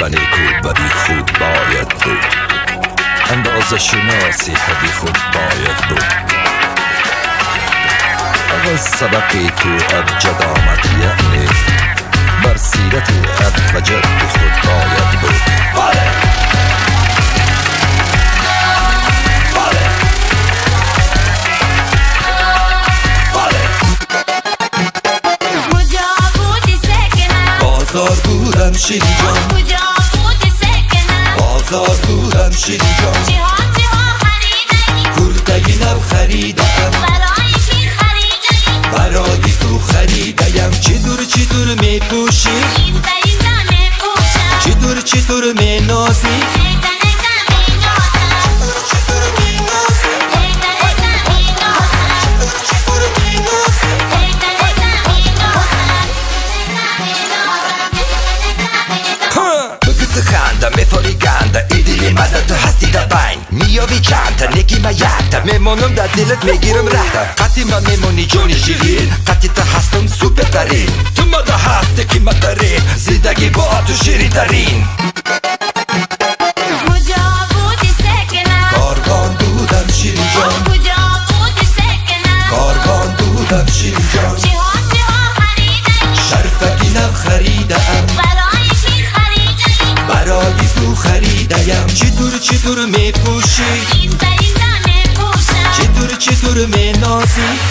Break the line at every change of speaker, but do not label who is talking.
بنی کو و بی خود باید بود، اندازه شناسی بی خود باید بود. اول سبقی تو ابجد آمد یعنی بر سیرت اب و جد خود باید بود. بله بله بله.
کجا بودی سکنم؟
بازار بودم شیری جان.
کجا بودی سکنم؟
بازار بودم شیری جان.
چی ها خریدنی؟
کورتگی نو خریدم.
برای کی خریدنی؟
برای تو خریدم. چی دور می پوشی؟
این دریزا می پوشم.
چی دور می نازی؟ میفریگنده ایدیلی مدد تو هستی در بین میاوی چند تا نگی ما یک تا میمونم در دلت میگیرم رهتا. قطی من میمونی جونی شیرین، قطی تا هستم سوپر ترین. تو مده هستی که مدرین، زیدگی با تو شیری ترین.
کجا بودی سکنم؟
کارگان بودم شیری جان.
کجا بودی سکنم؟
کارگان بودم شیری جان.
چی ها خریدنی؟
شرفکی نو خریدم.
برای کی خریدنی؟
برای تو خریدم. چی دور می پوشی؟
این دریزا می پوشم.
چی دور می نازی؟